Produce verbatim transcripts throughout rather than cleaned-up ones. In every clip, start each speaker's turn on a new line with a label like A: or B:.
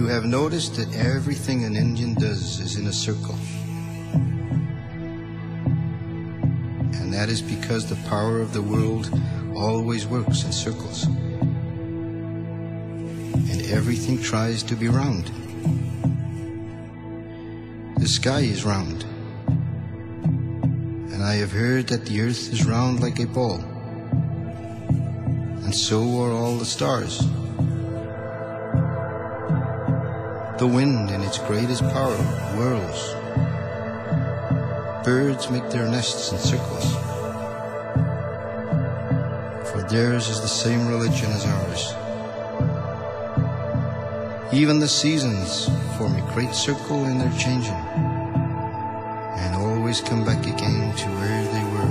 A: You have noticed that everything an Indian does is in a circle. And that is because the power of the world always works in circles. And everything tries to be round. The sky is round. And I have heard that the earth is round like a ball. And so are all the stars. The wind in its greatest power whirls. Birds make their nests in circles. For theirs is the same religion as ours. Even the seasons form a great circle in their changing, and always come back again to where they were.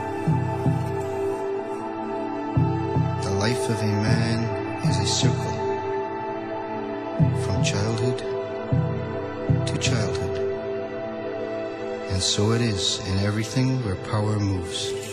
A: The life of a man is a circle, from childhood to childhood. And so it is in everything where power moves.